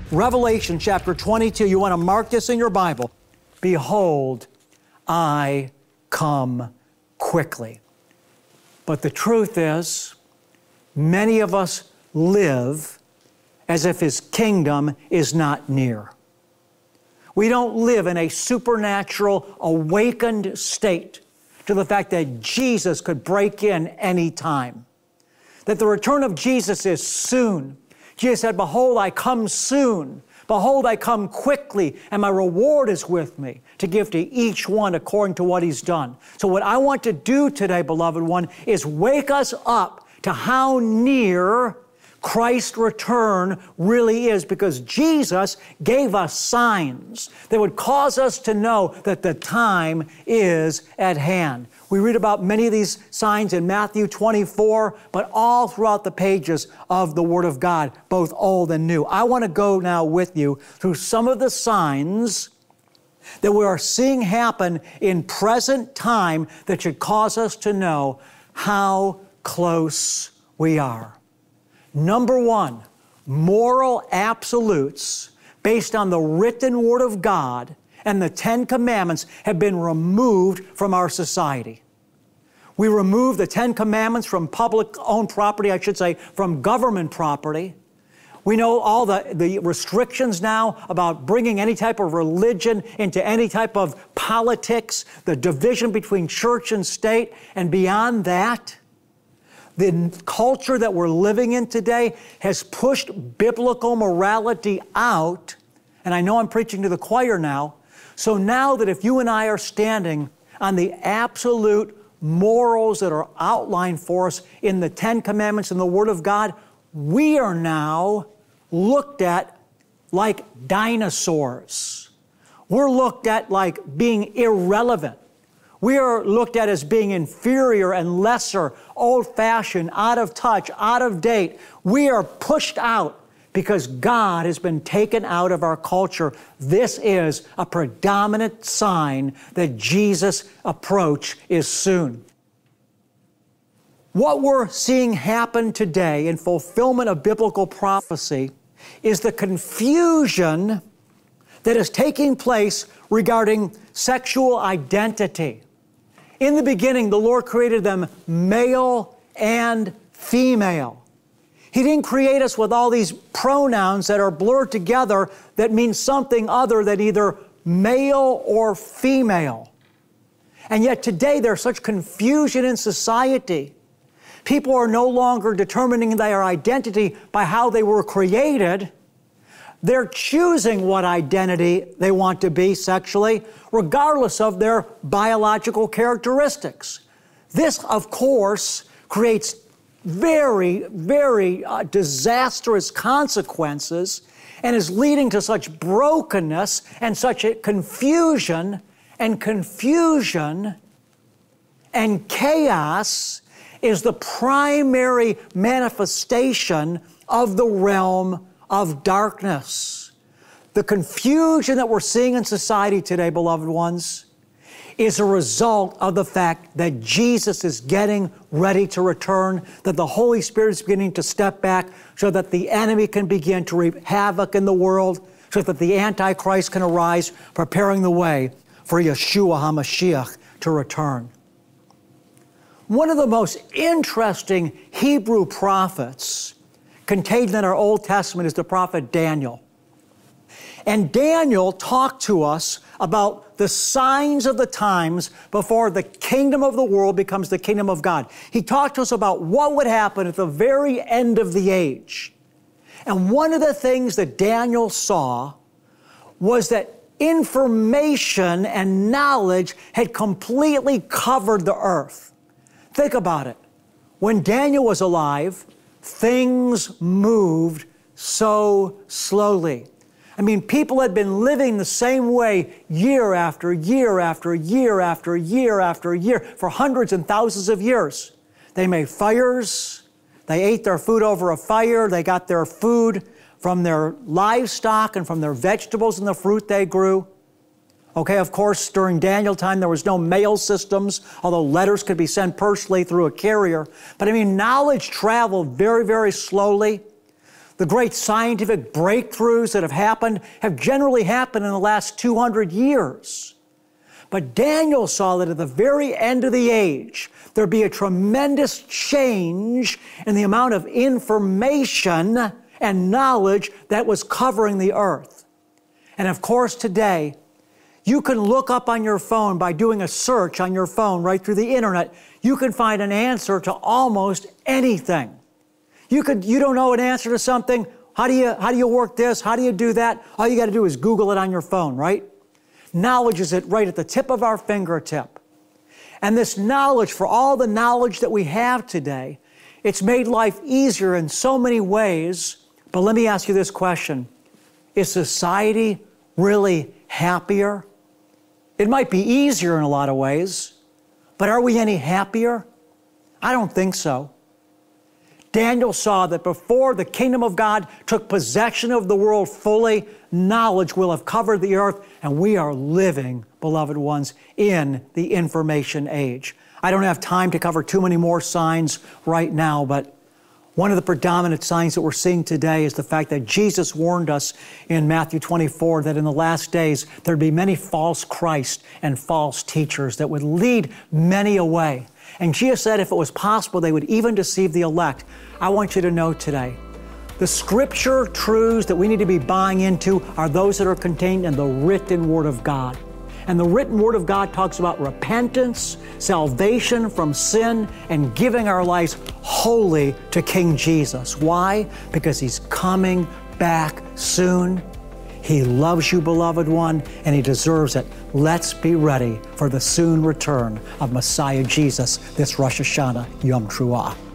Revelation chapter 22, you want to mark this in your Bible. Behold, I come quickly. But the truth is, many of us live as if His kingdom is not near. We don't live in a supernatural, awakened state to the fact that Jesus could break in any time. That the return of Jesus is soon. Jesus said, behold, I come soon. Behold, I come quickly, and my reward is with me to give to each one according to what he's done. So what I want to do today, beloved one, is wake us up to how near Christ's return really is, because Jesus gave us signs that would cause us to know that the time is at hand. We read about many of these signs in Matthew 24, but all throughout the pages of the Word of God, both old and new. I want to go now with you through some of the signs that we are seeing happen in present time that should cause us to know how close we are. Number one, moral absolutes based on the written Word of God and the Ten Commandments have been removed from our society. We removed the Ten Commandments from public-owned property, I should say, from government property. We know all the restrictions now about bringing any type of religion into any type of politics, the division between church and state, and beyond that, the culture that we're living in today has pushed biblical morality out, and I know I'm preaching to the choir now, so now that if you and I are standing on the absolute morals that are outlined for us in the Ten Commandments and the Word of God, we are now looked at like dinosaurs. We're looked at like being irrelevant. We are looked at as being inferior and lesser, old-fashioned, out of touch, out of date. We are pushed out because God has been taken out of our culture. This is a predominant sign that Jesus' approach is soon. What we're seeing happen today in fulfillment of biblical prophecy is the confusion that is taking place regarding sexual identity. In the beginning, the Lord created them male and female. He didn't create us with all these pronouns that are blurred together that mean something other than either male or female. And yet today there's such confusion in society. People are no longer determining their identity by how they were created. They're choosing what identity they want to be sexually, regardless of their biological characteristics. This, of course, creates very, very disastrous consequences and is leading to such brokenness and such a confusion and chaos is the primary manifestation of the realm of darkness. The confusion that we're seeing in society today, beloved ones, is a result of the fact that Jesus is getting ready to return, that the Holy Spirit is beginning to step back so that the enemy can begin to reap havoc in the world, so that the Antichrist can arise, preparing the way for Yeshua HaMashiach to return. One of the most interesting Hebrew prophets contained in our Old Testament is the prophet Daniel. And Daniel talked to us about the signs of the times before the kingdom of the world becomes the kingdom of God. He talked to us about what would happen at the very end of the age. And one of the things that Daniel saw was that information and knowledge had completely covered the earth. Think about it. When Daniel was alive, things moved so slowly. I mean, people had been living the same way year after year after year after year after year for hundreds and thousands of years. They made fires. They ate their food over a fire. They got their food from their livestock and from their vegetables and the fruit they grew. Okay, of course, during Daniel time, there was no mail systems, although letters could be sent personally through a carrier. But I mean, knowledge traveled very, very slowly. The great scientific breakthroughs that have generally happened in the last 200 years. But Daniel saw that at the very end of the age, there'd be a tremendous change in the amount of information and knowledge that was covering the earth. And of course, today, you can look up on your phone by doing a search on your phone right through the internet. You can find an answer to almost anything. You don't know an answer to something. How do you work this? How do you do that? All you got to do is Google it on your phone, right? Knowledge is right at the tip of our fingertip. And this knowledge, for all the knowledge that we have today, it's made life easier in so many ways. But let me ask you this question. Is society really happier? It might be easier in a lot of ways, but are we any happier? I don't think so. Daniel saw that before the kingdom of God took possession of the world fully, knowledge will have covered the earth, and we are living, beloved ones, in the information age. I don't have time to cover too many more signs right now, but one of the predominant signs that we're seeing today is the fact that Jesus warned us in Matthew 24 that in the last days there'd be many false Christ and false teachers that would lead many away. And Jesus said if it was possible, they would even deceive the elect. I want you to know today, the scripture truths that we need to be buying into are those that are contained in the written Word of God. And the written Word of God talks about repentance, salvation from sin, and giving our lives wholly to King Jesus. Why? Because He's coming back soon. He loves you, beloved one, and He deserves it. Let's be ready for the soon return of Messiah Jesus this Rosh Hashanah Yom Truah.